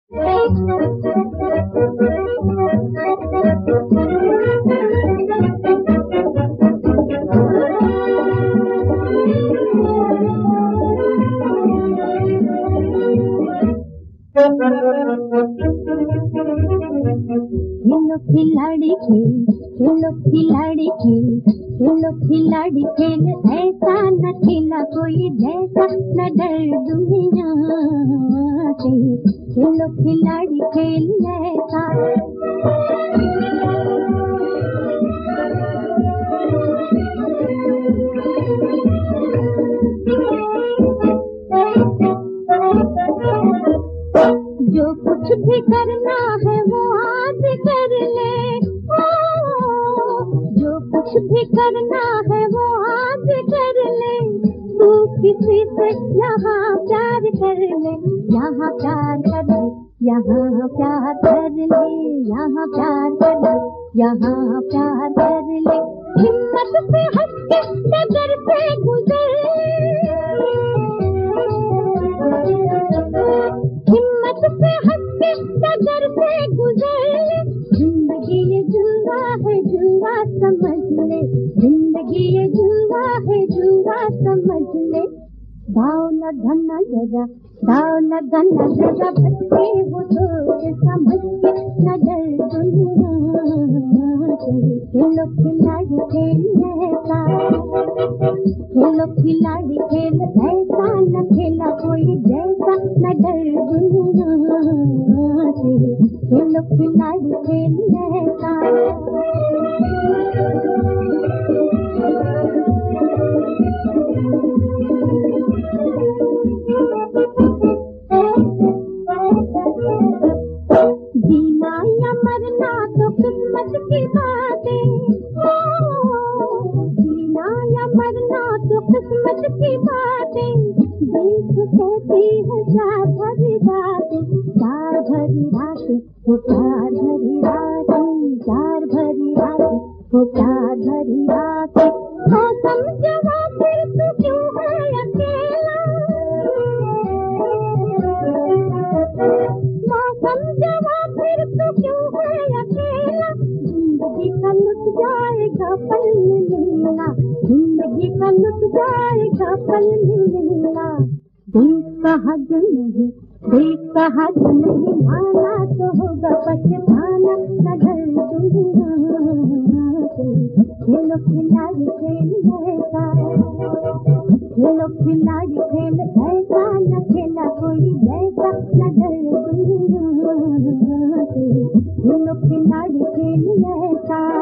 खेलो खिलाड़ी खेल, खेलो खिलाड़ी खेल, खेलो खिलाड़ी खेल, ऐसा न खेला कोई जैसा, न डर दुनिया से। खेलो खिलाड़ी खेल ऐसा। जो कुछ भी करना है वो आज कर ले, जो कुछ भी करना है वो आज कर ले। तू किसी से यहाँ प्यार कर ले, यहाँ प्यार कर ले, यहाँ प्यार कर ले, यहाँ प्यार कर ले, यहाँ प्यार कर ले। हिम्मत से हट के डगर से गुजर, हिम्मत से हट के डगर से गुजर। जिंदगी ये जुआ है, जुआ समझ ले, जिंदगी ये जुआ है, जुआ समझ ले। दाव लगाना जरा, दाव लगाना जरा, बच्चे वो सोच समझ के, न डर दुनिया से। खेलो खिलाड़ी खेल ऐसा, खेलो खिलाड़ी खेल ऐसा, न खेला कोई जैसा, न डर दुनिया से। खेलो खिलाड़ी खेल ऐसा। जीना या मरना तो किस्मत की बात है, जीना या मरना तो किस्मत की बात है। दिल कहती है चार भरी रात, चार भरी रात, वो चार भरी रात, चार भरी रात, वो चार भरी रात। मौसम जवा फिर तू क्यों है अकेला, मौसम जवा फिर तू क्यों है अकेला। जिंदगी का लुट जाएगा पल में लीला, जिंदगी का लुट जाएगा पल में लीला। देख कहा जो नहीं, देख कहा जो नहीं, माना तो होगा पछताना, न डर दुनिया से। खेलो खिलाड़ी खेल ऐसा, खेलो खिलाड़ी खेल ऐसा, न खेला कोई जैसा, न डर दुनिया से। खेलो खिलाड़ी खेल ऐसा।